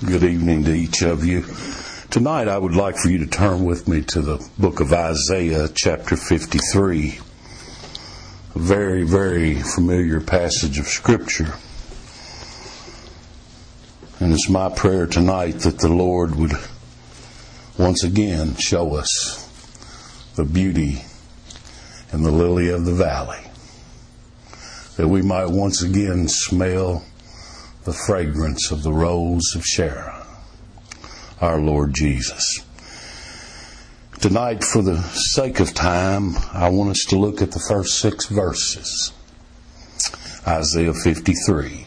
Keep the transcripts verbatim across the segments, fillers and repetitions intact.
Good evening to each of you. Tonight I would like for you to turn with me to the book of Isaiah, chapter fifty-three. A very, very familiar passage of Scripture. And it's my prayer tonight that the Lord would once again show us the beauty and the lily of the valley. That we might once again smell the fragrance of the rose of Sharon, our Lord Jesus. Tonight, for the sake of time, I want us to look at the first six verses. Isaiah fifty-three.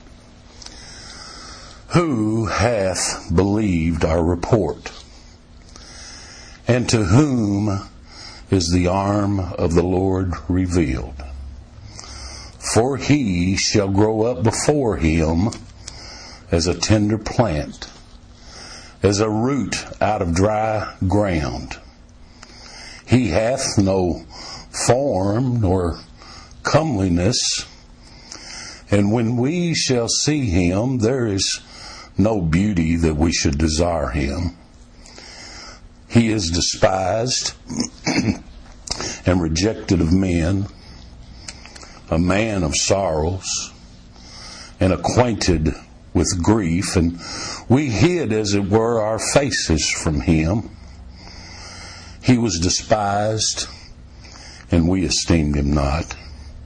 Who hath believed our report? And to whom is the arm of the Lord revealed? For he shall grow up before him as a tender plant, as a root out of dry ground. He hath no form nor comeliness, and when we shall see him, there is no beauty that we should desire him. He is despised and rejected of men, a man of sorrows, and acquainted with grief, and we hid, as it were, our faces from him. He was despised, and we esteemed him not.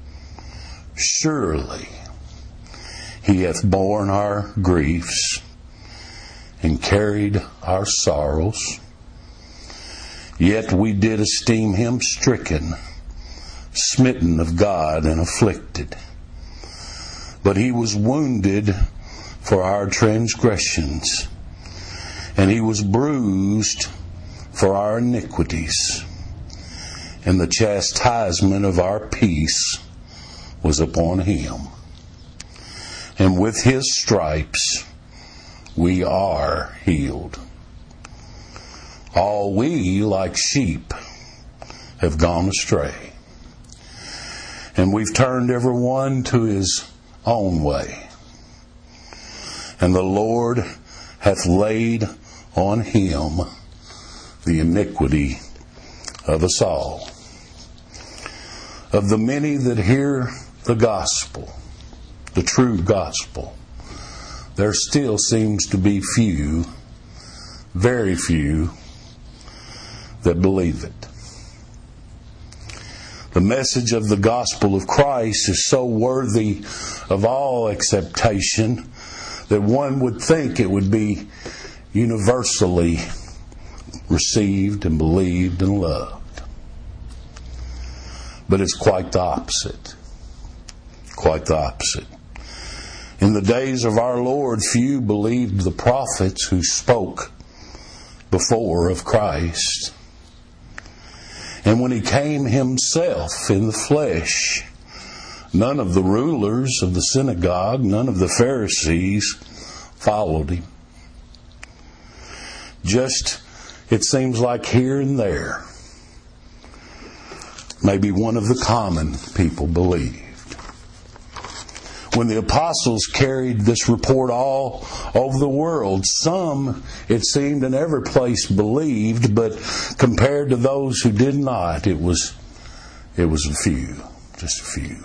Surely he hath borne our griefs and carried our sorrows. Yet we did esteem him stricken, smitten of God, and afflicted. But he was wounded for our transgressions, and he was bruised for our iniquities, and the chastisement of our peace was upon him. And with his stripes we are healed. All we, like sheep, have gone astray, and we've turned every one to his own way. And the Lord hath laid on him the iniquity of us all. Of the many that hear the gospel, the true gospel, there still seems to be few, very few, that believe it. The message of the gospel of Christ is so worthy of all acceptation that one would think it would be universally received and believed and loved. But it's quite the opposite. Quite the opposite. In the days of our Lord, few believed the prophets who spoke before of Christ. And when he came himself in the flesh, none of the rulers of the synagogue, none of the Pharisees followed him. Just, it seems like here and there, maybe one of the common people believed. When the apostles carried this report all over the world, some, it seemed, in every place believed, but compared to those who did not, it was, it was a few, just a few.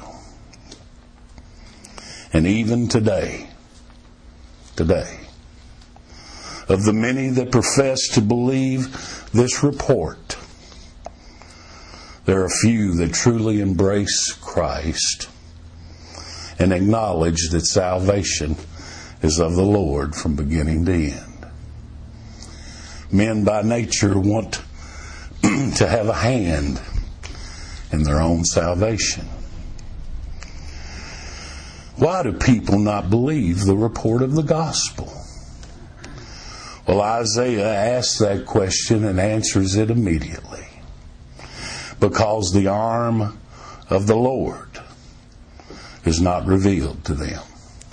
And even today, today, of the many that profess to believe this report, there are few that truly embrace Christ and acknowledge that salvation is of the Lord from beginning to end. Men by nature want to have a hand in their own salvation. Why do people not believe the report of the gospel? Well, Isaiah asks that question and answers it immediately. Because the arm of the Lord is not revealed to them.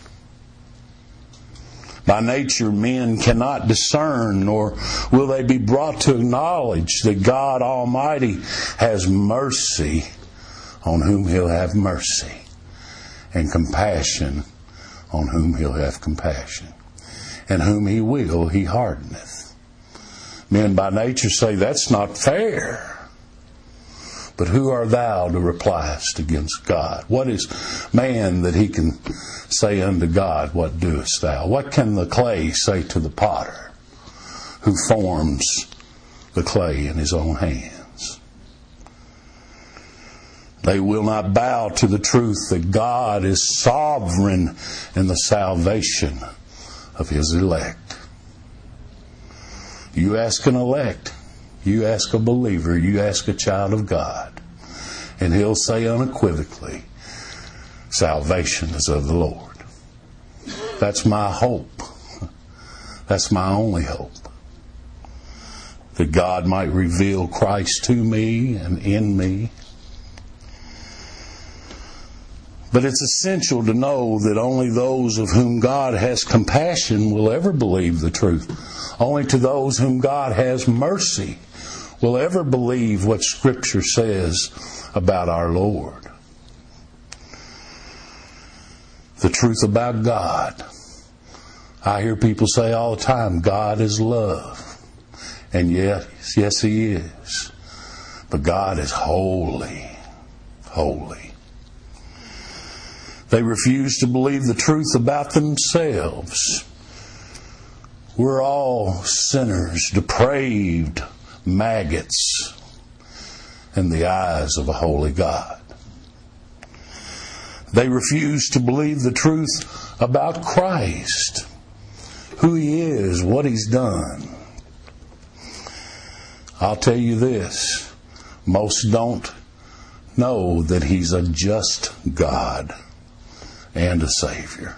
By nature, men cannot discern, nor will they be brought to acknowledge that God Almighty has mercy on whom He'll have mercy, and compassion on whom He'll have compassion. and whom he will, he hardeneth. Men by nature say, that's not fair. But who art thou to repliest against God? What is man that he can say unto God, what doest thou? What can the clay say to the potter who forms the clay in his own hands? They will not bow to the truth that God is sovereign in the salvation of his elect. You ask an elect, you ask a believer, you ask a child of God, and he'll say unequivocally, salvation is of the Lord. That's my hope. That's my only hope. That God might reveal Christ to me and in me. But it's essential to know that only those of whom God has compassion will ever believe the truth. Only to those whom God has mercy will ever believe what Scripture says about our Lord. The truth about God. I hear people say all the time, God is love. And yes, yes He is. But God is holy. Holy. They refuse to believe the truth about themselves. We're all sinners, depraved maggots in the eyes of a holy God. They refuse to believe the truth about Christ, who He is, what He's done. I'll tell you this, most don't know that He's a just God and a Savior.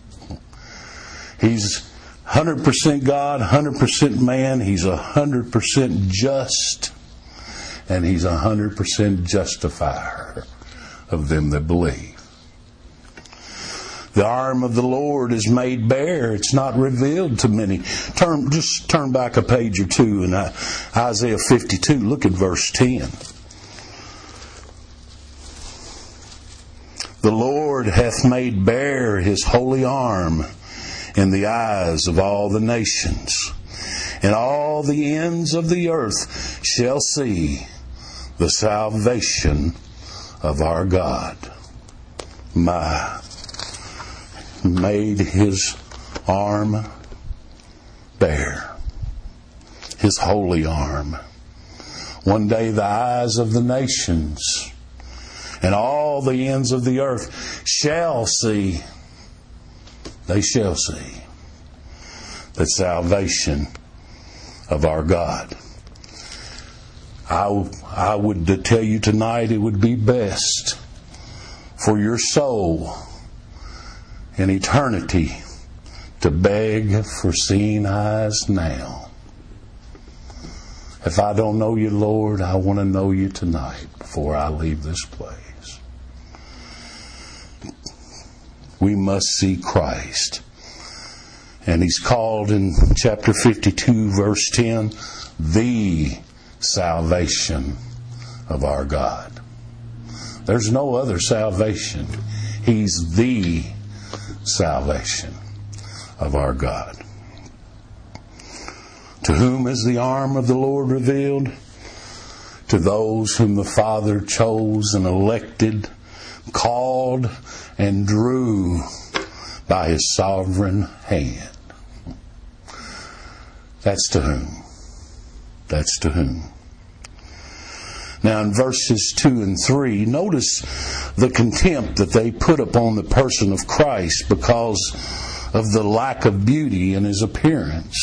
He's one hundred percent God, one hundred percent man. He's one hundred percent just, and He's one hundred percent justifier of them that believe. The arm of the Lord is made bare. It's not revealed to many. Turn, just turn back a page or two in Isaiah fifty-two. Look at verse ten. The Lord hath made bare His holy arm in the eyes of all the nations, and all the ends of the earth shall see the salvation of our God. My, made His arm bare, His holy arm. One day the eyes of the nations and all the ends of the earth shall see, they shall see the salvation of our God. I, I would tell you tonight it would be best for your soul in eternity to beg for seeing eyes now. If I don't know you, Lord, I want to know you tonight before I leave this place. We must see Christ. And He's called in chapter fifty-two, verse ten, the salvation of our God. There's no other salvation. He's the salvation of our God. To whom is the arm of the Lord revealed? To those whom the Father chose and elected, called and drew by His sovereign hand. That's to whom. That's to whom. Now in verses two and three, notice the contempt that they put upon the person of Christ because of the lack of beauty in His appearance.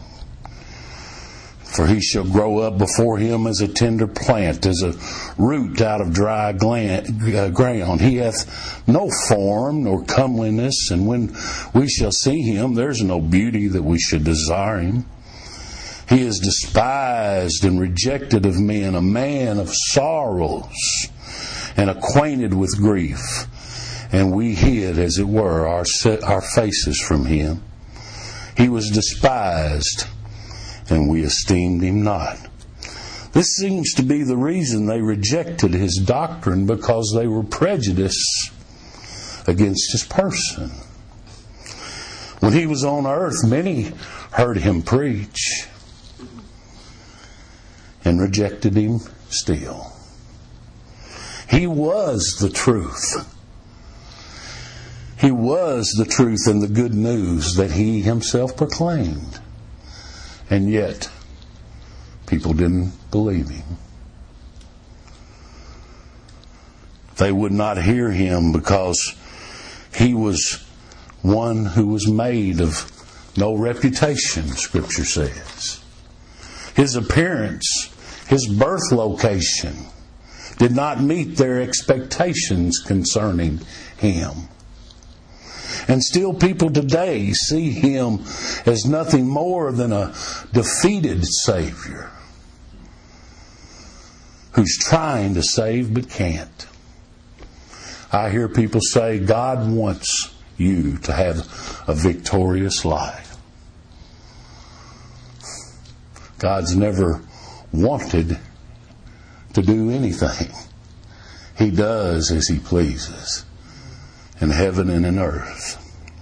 For He shall grow up before Him as a tender plant, as a root out of dry ground. He hath no form nor comeliness, and when we shall see Him, there's no beauty that we should desire Him. He is despised and rejected of men, a man of sorrows, and acquainted with grief. And we hid, as it were, our, our faces from Him. He was despised, and we esteemed Him not. This seems to be the reason they rejected His doctrine, because they were prejudiced against His person. When he was on earth, many heard him preach and rejected him still. He was the truth. He was the truth and the good news that he himself proclaimed. And yet, people didn't believe him. They would not hear him because he was one who was made of no reputation, Scripture says. His appearance, his birth location, did not meet their expectations concerning him. And still people today see him as nothing more than a defeated Savior who's trying to save but can't. I hear people say God wants you to have a victorious life. God's never wanted to do anything. He does as He pleases in heaven and in earth.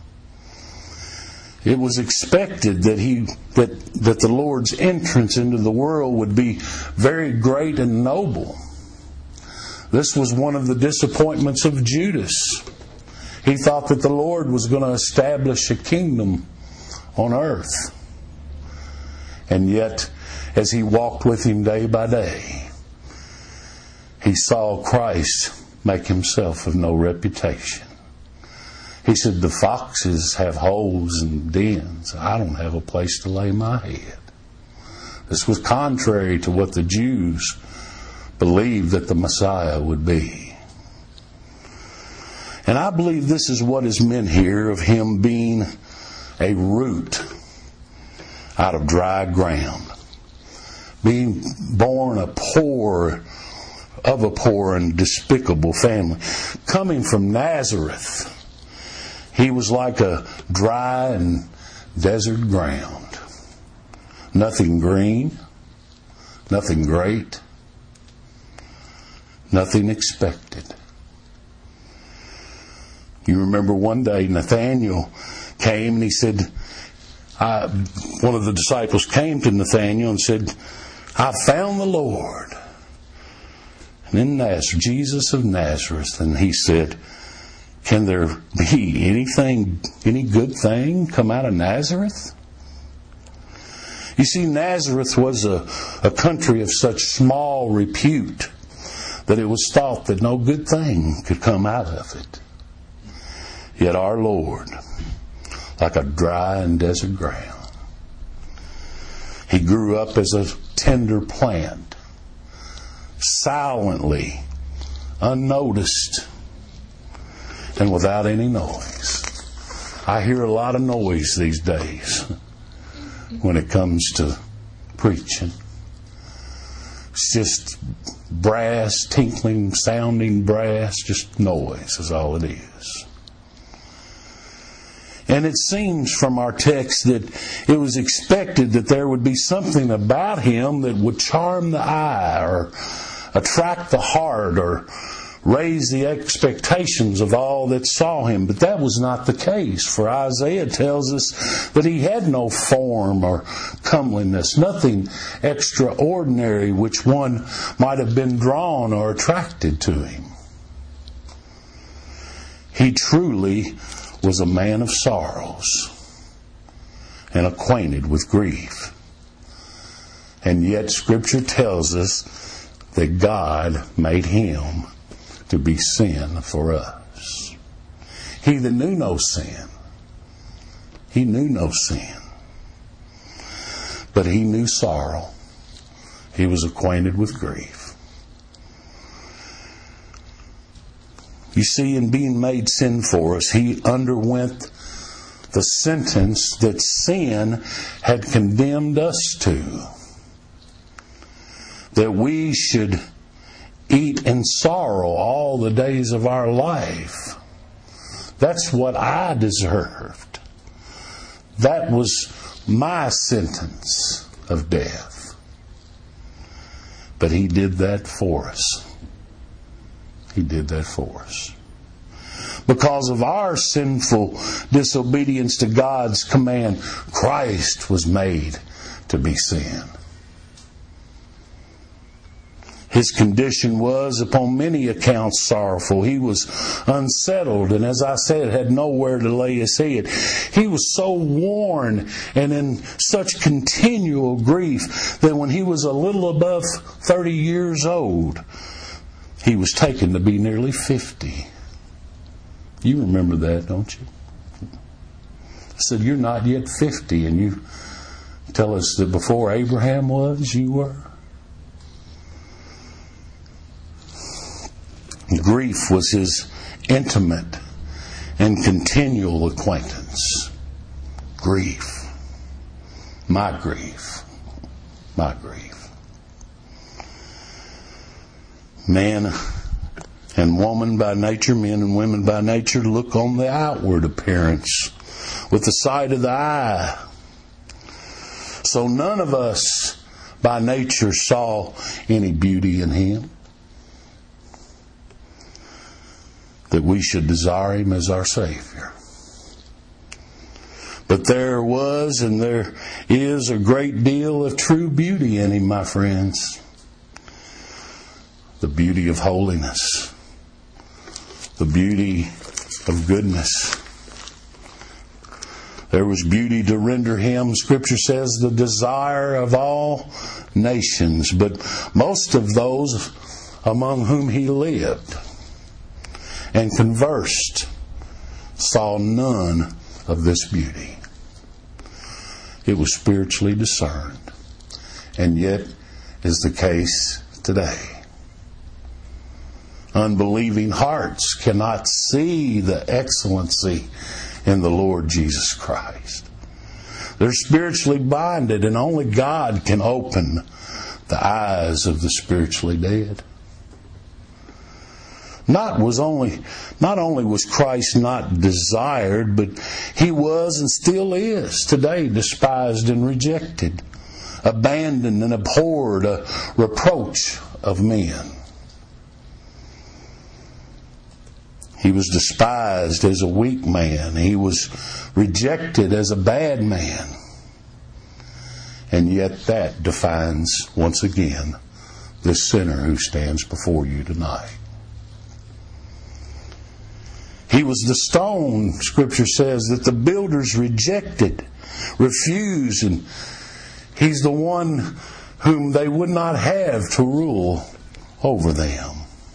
It was expected that he that that the Lord's entrance into the world would be very great and noble. This was one of the disappointments of Judas. He thought that the Lord was going to establish a kingdom on earth. And yet, as he walked with him day by day, he saw Christ make himself of no reputation. He said, the foxes have holes and dens. I don't have a place to lay my head. This was contrary to what the Jews believed that the Messiah would be. And I believe this is what is meant here of him being a root out of dry ground. Being born a poor, of a poor and despicable family. Coming from Nazareth, he was like a dry and desert ground. Nothing green, nothing great, nothing expected. You remember one day Nathanael came and he said, I, one of the disciples came to Nathanael and said, I found the Lord. And in Nazareth, Jesus of Nazareth, and he said, can there be anything, any good thing come out of Nazareth? You see, Nazareth was a, a country of such small repute that it was thought that no good thing could come out of it. Yet our Lord, like a dry and desert ground, He grew up as a tender plant, silently, unnoticed, and without any noise. I hear a lot of noise these days when it comes to preaching. It's just brass, tinkling, sounding brass, just noise is all it is. And it seems from our text that it was expected that there would be something about him that would charm the eye or attract the heart or raise the expectations of all that saw him. But that was not the case, for Isaiah tells us that he had no form or comeliness, nothing extraordinary which one might have been drawn or attracted to him. He truly was a man of sorrows and acquainted with grief. And yet Scripture tells us that God made him to be sin for us. He that knew no sin, he knew no sin, but he knew sorrow. He was acquainted with grief. You see, in being made sin for us, he underwent the sentence that sin had condemned us to. That we should eat in sorrow all the days of our life. That's what I deserved. That was my sentence of death. But he did that for us. He did that for us. Because of our sinful disobedience to God's command, Christ was made to be sin. His condition was, upon many accounts, sorrowful. He was unsettled, and as I said, had nowhere to lay his head. He was so worn and in such continual grief that when he was a little above thirty years old, he was taken to be nearly fifty. You remember that, don't you? I said, you're not yet fifty, and you tell us that before Abraham was, you were? Grief was his intimate and continual acquaintance. Grief. My grief. My grief. Man and woman by nature, men and women by nature, look on the outward appearance with the sight of the eye. So none of us by nature saw any beauty in him that we should desire him as our Savior. But there was and there is a great deal of true beauty in him, my friends. The beauty of holiness. The beauty of goodness. There was beauty to render him, Scripture says, the desire of all nations. But most of those among whom he lived and conversed saw none of this beauty. It was spiritually discerned, and yet is the case today. Unbelieving hearts cannot see the excellency in the Lord Jesus Christ. They're spiritually blinded, and only God can open the eyes of the spiritually dead. Not was only, not only was Christ not desired, but he was and still is today despised and rejected, abandoned and abhorred, a reproach of men. He was despised as a weak man. He was rejected as a bad man. And yet that defines, once again, this sinner who stands before you tonight. He was the stone, Scripture says, that the builders rejected, refused, and he's the one whom they would not have to rule over them.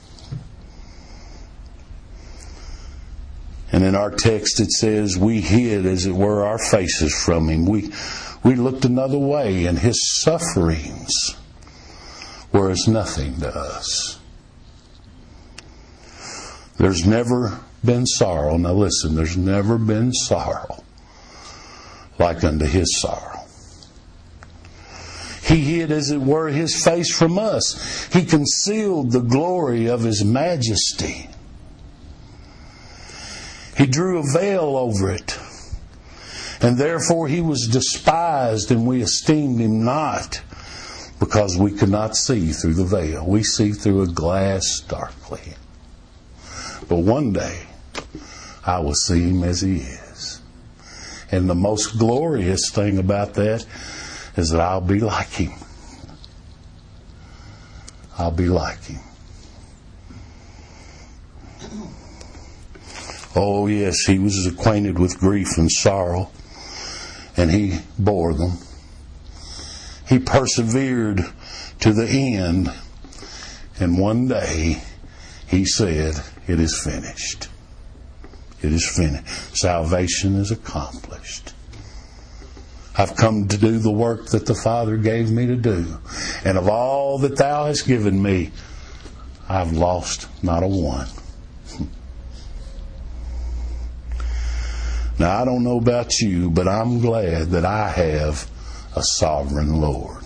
And in our text it says, we hid, as it were, our faces from him. We, we looked another way, and his sufferings were as nothing to us. There's never been sorrow. Now listen, there's never been sorrow like unto his sorrow. He hid, as it were, his face from us. He concealed the glory of his majesty. He drew a veil over it. And therefore he was despised, and we esteemed him not, because we could not see through the veil. We see through a glass darkly. But one day I will see him as he is. And the most glorious thing about that is that I'll be like him. I'll be like him. Oh yes, he was acquainted with grief and sorrow, and he bore them. He persevered to the end, and one day he said, it is finished. It is finished. Salvation is accomplished. I've come to do the work that the Father gave me to do. And of all that thou hast given me, I've lost not a one. Now, I don't know about you, but I'm glad that I have a sovereign Lord.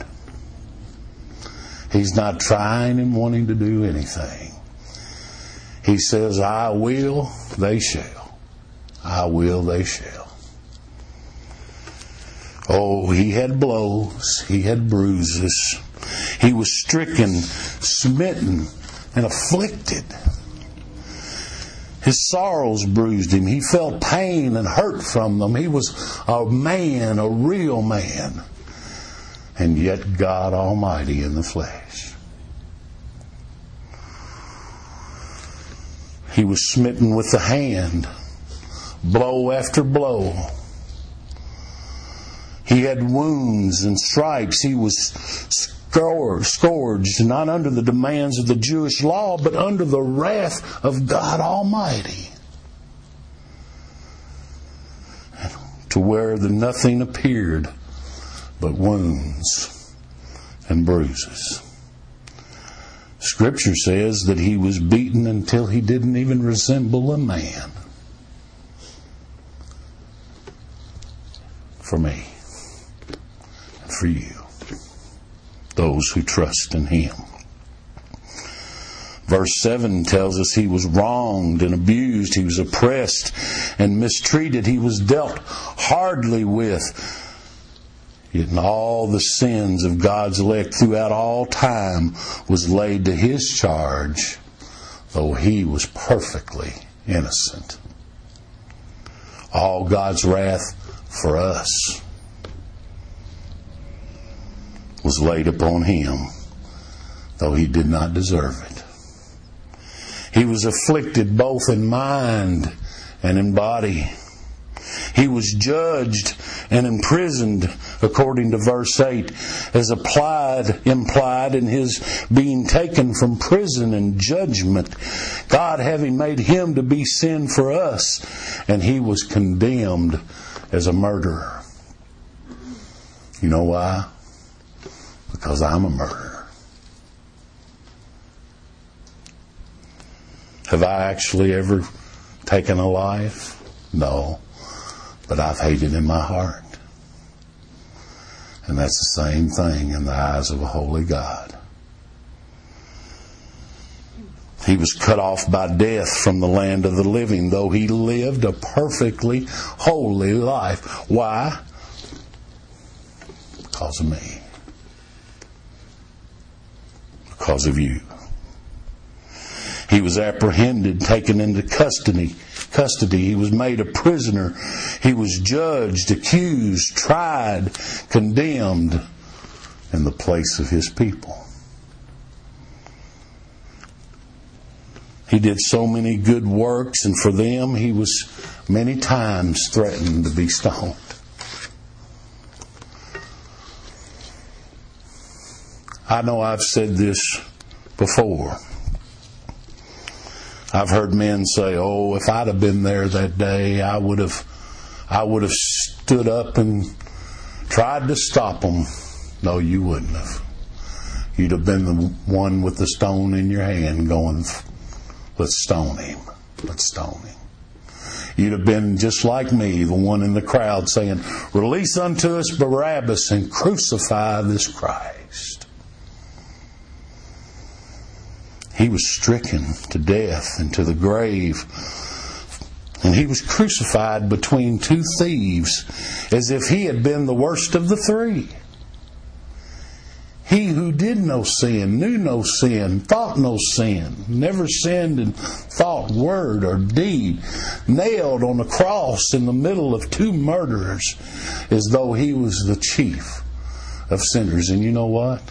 He's not trying and wanting to do anything. He says, I will, they shall. I will, they shall. Oh, he had blows. He had bruises. He was stricken, smitten, and afflicted. His sorrows bruised him. He felt pain and hurt from them. He was a man, a real man. And yet God Almighty in the flesh. He was smitten with the hand, blow after blow. He had wounds and stripes. He was scourged, not under the demands of the Jewish law, but under the wrath of God Almighty. To where the nothing appeared but wounds and bruises. Scripture says that He was beaten until He didn't even resemble a man. For me. And for you. Those who trust in Him. Verse seven tells us He was wronged and abused. He was oppressed and mistreated. He was dealt hardly with. Yet in all the sins of God's elect throughout all time was laid to His charge, though He was perfectly innocent. All God's wrath for us was laid upon Him, though He did not deserve it. He was afflicted both in mind and in body. He was judged and imprisoned, according to verse eight, as applied, implied in His being taken from prison and judgment, God having made Him to be sin for us, and He was condemned as a murderer. You know why? Because I'm a murderer. Have I actually ever taken a life? No. But I've hated in my heart. And that's the same thing in the eyes of a holy God. He was cut off by death from the land of the living, though He lived a perfectly holy life. Why? Because of me. Because of you. He was apprehended, taken into custody. Custody. He was made a prisoner. He was judged, accused, tried, condemned in the place of His people. He did so many good works, and for them He was many times threatened to be stoned. I know I've said this before. I've heard men say, "Oh, if I'd have been there that day, I would have, I would have stood up and tried to stop them." No, you wouldn't have. You'd have been the one with the stone in your hand, going, "Let's stone him. Let's stone him." You'd have been just like me, the one in the crowd saying, "Release unto us Barabbas and crucify this Christ." He was stricken to death and to the grave. And He was crucified between two thieves, as if He had been the worst of the three. He who did no sin, knew no sin, thought no sin, never sinned in thought, word, or deed, nailed on a cross in the middle of two murderers, as though He was the chief of sinners. And you know what?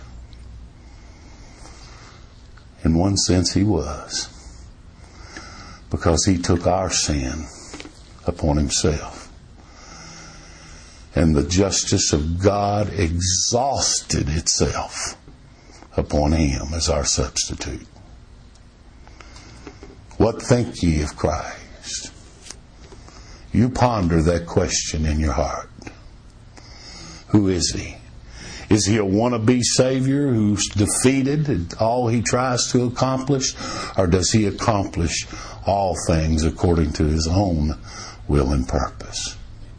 In one sense, He was. Because He took our sin upon Himself. And the justice of God exhausted itself upon Him as our substitute. What think ye of Christ? You ponder that question in your heart. Who is He? Is He a wannabe Savior who's defeated in all He tries to accomplish? Or does He accomplish all things according to His own will and purpose?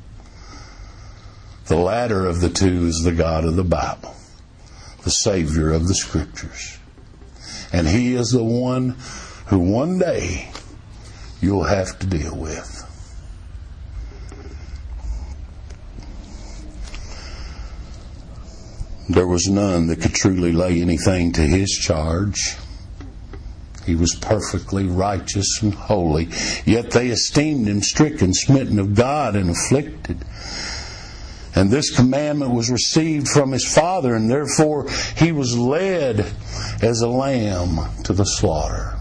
The latter of the two is the God of the Bible, the Savior of the Scriptures. And He is the one who one day you'll have to deal with. There was none that could truly lay anything to His charge. He was perfectly righteous and holy. Yet they esteemed him stricken, smitten of God, and afflicted. And this commandment was received from his Father, and therefore he was led as a lamb to the slaughter.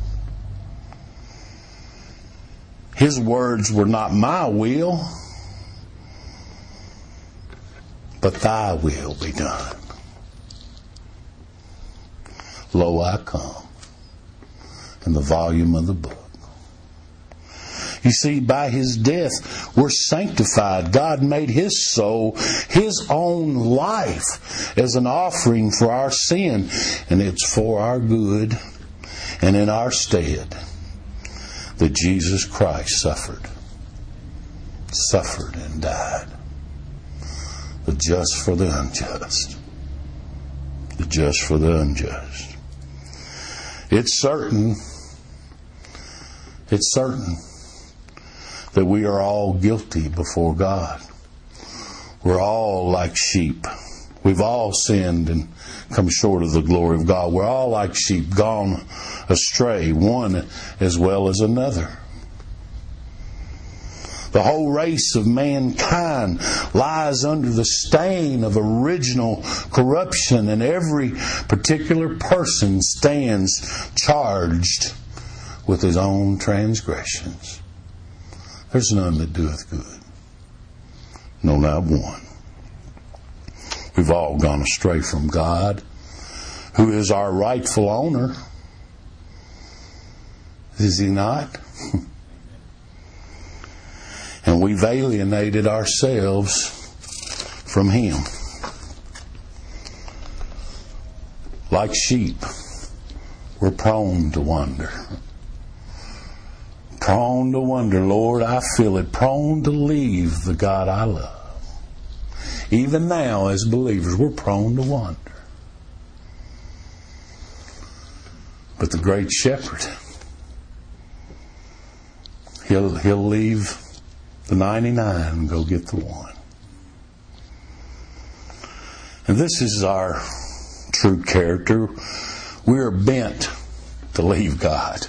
His words were not my will, but thy will be done. Lo, I come. In the volume of the book. You see, by his death, we're sanctified. God made his soul his own life as an offering for our sin. And it's for our good and in our stead that Jesus Christ suffered. Suffered and died. The just for the unjust. The just for the unjust. It's certain It's certain that we are all guilty before God. We're all like sheep. We've all sinned and come short of the glory of God. We're all like sheep, gone astray, one as well as another. The whole race of mankind lies under the stain of original corruption, and every particular person stands charged with his own transgressions. There's none that doeth good. No, not one. We've all gone astray from God, who is our rightful owner. Is he not? And we've alienated ourselves from him. Like sheep, we're prone to wander. Prone to wander, Lord, I feel it. Prone to leave the God I love. Even now, as believers, we're prone to wander. But the great shepherd, he'll, he'll leave the ninety-nine and go get the one. And this is our true character. We are bent to leave God,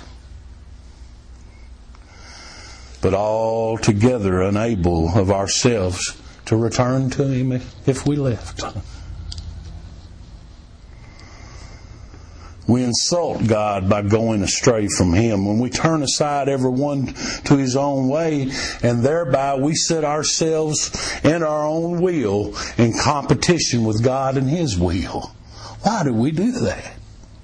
but altogether unable of ourselves to return to him if we left. We insult God by going astray from him when we turn aside everyone to his own way, and thereby we set ourselves and our own will in competition with God and his will. Why do we do that?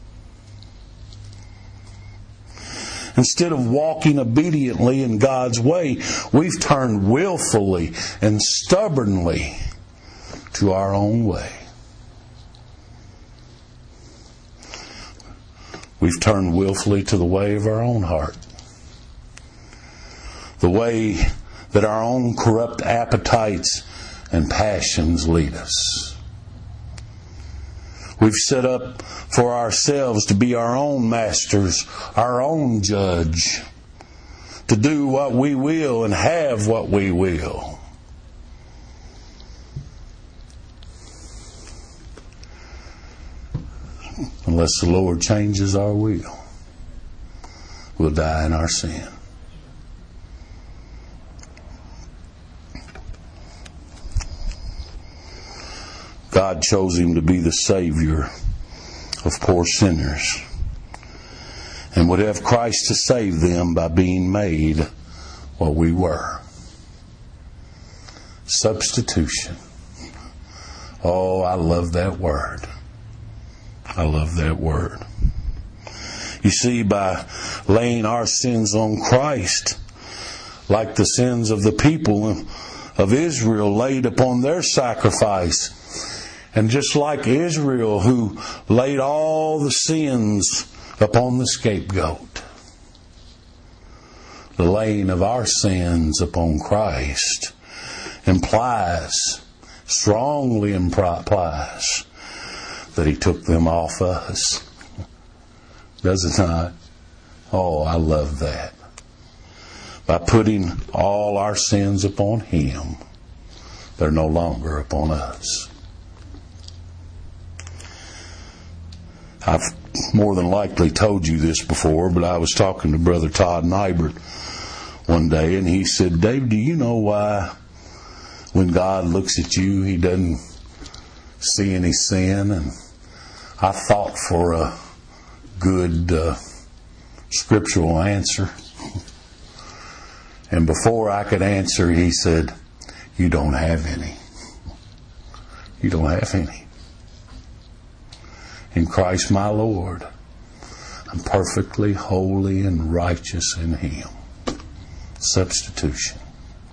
Instead of walking obediently in God's way, we've turned willfully and stubbornly to our own way. We've turned willfully to the way of our own heart. The way that our own corrupt appetites and passions lead us. We've set up for ourselves to be our own masters, our own judge, to do what we will and have what we will. Unless the Lord changes our will, we'll die in our sin. God chose him to be the Savior of poor sinners, and would have Christ to save them by being made what we were. Substitution. Oh, I love that word. I love that word. You see, by laying our sins on Christ, like the sins of the people of Israel laid upon their sacrifice, and just like Israel who laid all the sins upon the scapegoat, the laying of our sins upon Christ implies, strongly implies, that he took them off us. Does it not? Oh, I love that. By putting all our sins upon him, they're no longer upon us. I've more than likely told you this before, but I was talking to Brother Todd Nybert one day, and he said, Dave, do you know why when God looks at you, He doesn't see any sin? And I thought for a good uh, scriptural answer. And before I could answer, he said, you don't have any. You don't have any. In Christ my Lord, I'm perfectly holy and righteous in Him. Substitution.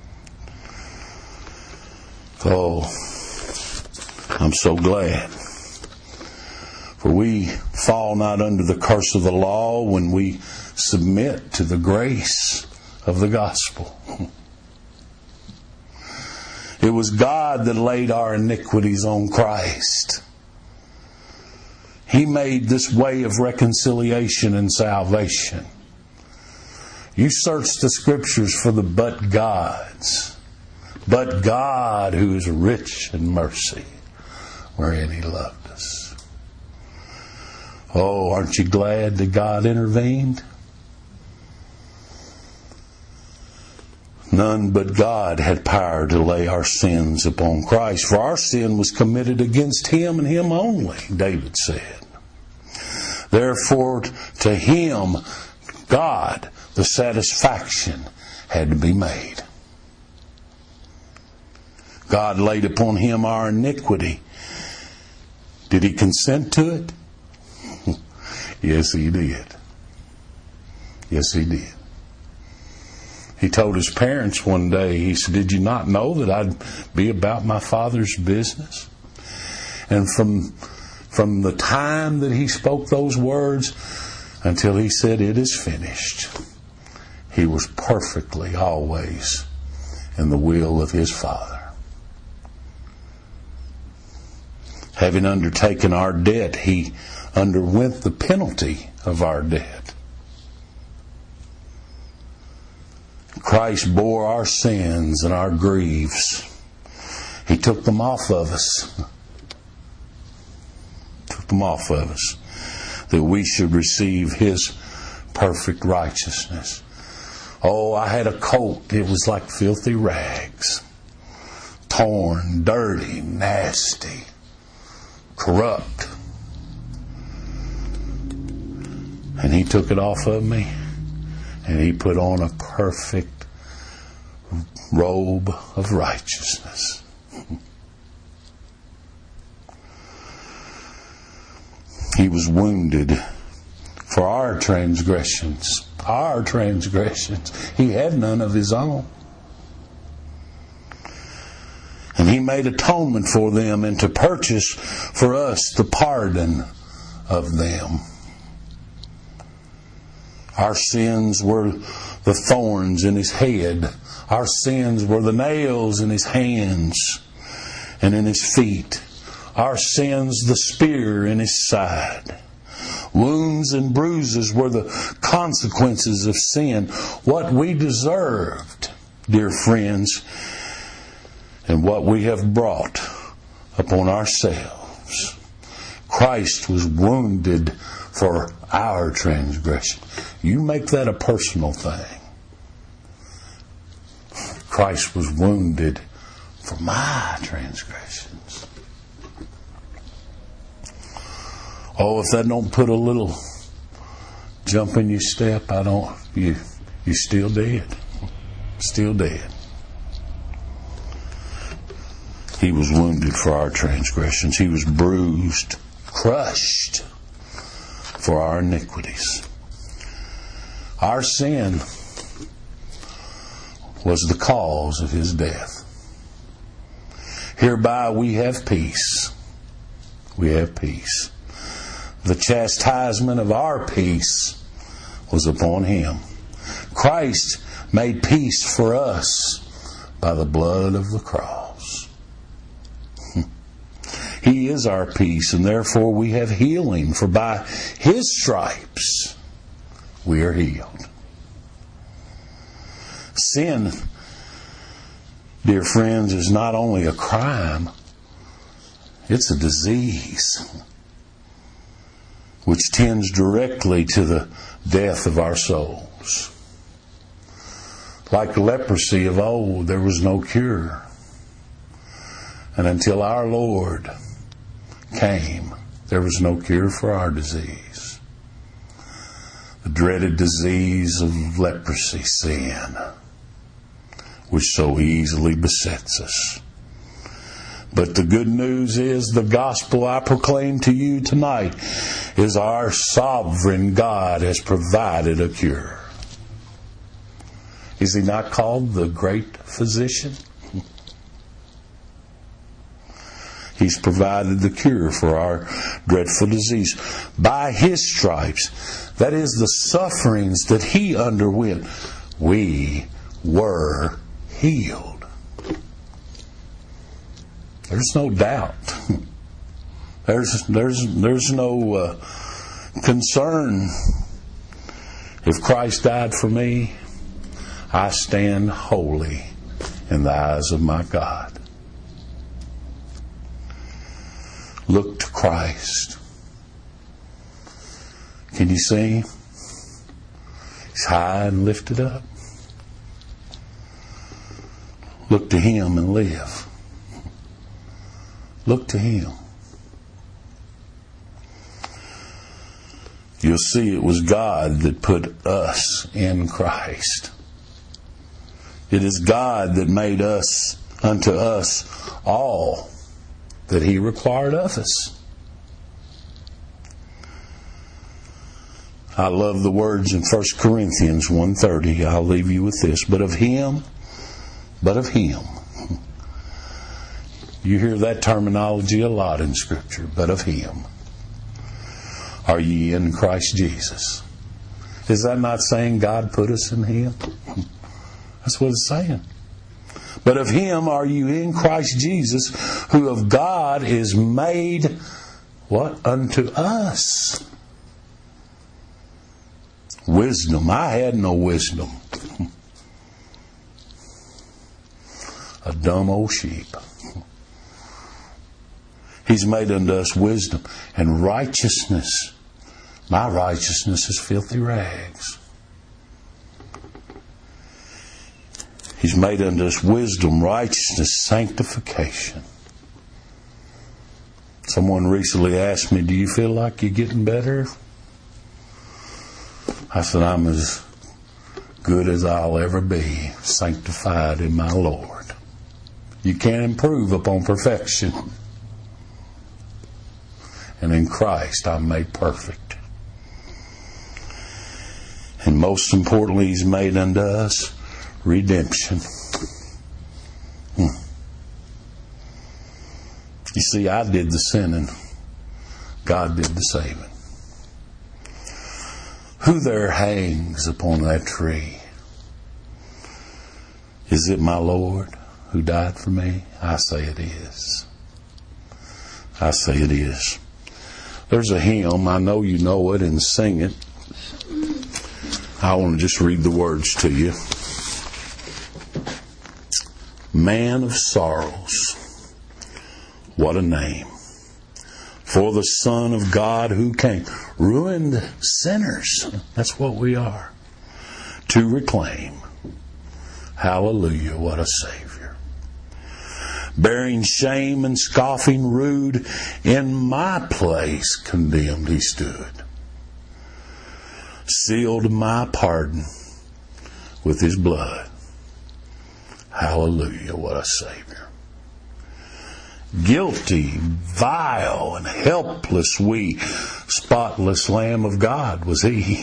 Oh, I'm so glad. For we fall not under the curse of the law when we submit to the grace of the gospel. It was God that laid our iniquities on Christ. He made this way of reconciliation and salvation. You search the scriptures for the but gods. But God, who is rich in mercy, wherein He loved us. Oh, aren't you glad that God intervened? None but God had power to lay our sins upon Christ, for our sin was committed against Him and Him only, David said. Therefore, to Him, God, the satisfaction had to be made. God laid upon Him our iniquity. Did He consent to it? Yes, He did. Yes, He did. He told His parents one day, He said, did you not know that I'd be about my Father's business? And from, from the time that He spoke those words until He said, it is finished, He was perfectly always in the will of His Father. Having undertaken our debt, He underwent the penalty of our debt. Christ bore our sins and our griefs. He took them off of us. Took them off of us. That we should receive His perfect righteousness. Oh, I had a coat. It was like filthy rags. Torn, dirty, nasty, corrupt. And He took it off of me. And He put on a perfect robe of righteousness. He was wounded for our transgressions. Our transgressions. He had none of His own. And He made atonement for them and to purchase for us the pardon of them. Our sins were the thorns in His head. Our sins were the nails in His hands and in His feet. Our sins the spear in His side. Wounds and bruises were the consequences of sin. What we deserved, dear friends, and what we have brought upon ourselves. Christ was wounded for our transgression. You make that a personal thing. Christ was wounded for my transgressions. Oh, if that don't put a little jump in your step, I don't, you, you're still dead. Still dead. He was wounded for our transgressions. He was bruised, crushed for our iniquities. Our sin was the cause of His death. Hereby we have peace. We have peace. The chastisement of our peace was upon Him. Christ made peace for us by the blood of the cross. He is our peace, and therefore we have healing, for by His stripes we are healed. Sin, dear friends, is not only a crime, it's a disease. which tends directly to the death of our souls. Like leprosy of old, there was no cure. And until our Lord came, there was no cure for our disease. The dreaded disease of leprosy, sin, which so easily besets us. But the good news is the gospel I proclaim to you tonight is our sovereign God has provided a cure. Is He not called the great physician? He's provided the cure for our dreadful disease. By His stripes, that is the sufferings that He underwent, we were healed. There's no doubt. There's there's there's no uh, concern. If Christ died for me, I stand holy in the eyes of my God. Look to Christ. Can you see? He's high and lifted up. Look to Him and live. Look to Him. You'll see it was God that put us in Christ. It is God that made us unto us all that He required of us. I love the words in First Corinthians one thirty. I'll leave you with this. But of Him, but of Him. You hear that terminology a lot in Scripture. But of Him are ye in Christ Jesus. Is that not saying God put us in Him? That's what it's saying. But of Him are you in Christ Jesus, who of God is made what? Unto us. Wisdom. I had no wisdom. A dumb old sheep. He's made unto us wisdom and righteousness. My righteousness is filthy rags. He's made unto us wisdom, righteousness, sanctification. Someone recently asked me, do you feel like you're getting better? I said, I'm as good as I'll ever be, sanctified in my Lord. You can't improve upon perfection. And in Christ I'm made perfect. And most importantly, He's made unto us redemption. Hmm. You see, I did the sinning. God did the saving. Who there hangs upon that tree? Is it my Lord who died for me? I say it is. I say it is. There's a hymn, I know you know it and sing it. I want to just read the words to you. Man of sorrows, what a name. For the Son of God who came, ruined sinners, that's what we are, to reclaim. Hallelujah, what a Savior. Bearing shame and scoffing rude, in my place condemned He stood. Sealed my pardon with His blood. Hallelujah, what a Savior. Guilty, vile, and helpless we, spotless Lamb of God was He.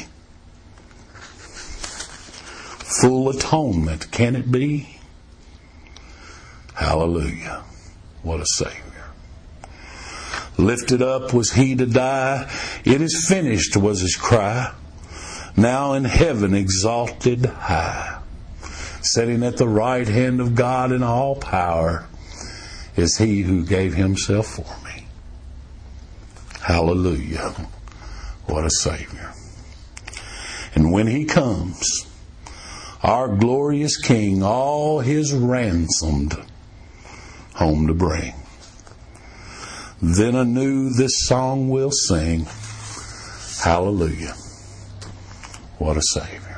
Full atonement, can it be? Hallelujah, what a Savior. Lifted up was He to die. It is finished was His cry. Now in heaven exalted high, sitting at the right hand of God in all power, is He who gave Himself for me. Hallelujah, what a Savior. And when He comes, our glorious King, all His ransomed home to bring, then anew this song we'll sing. Hallelujah. What a Savior.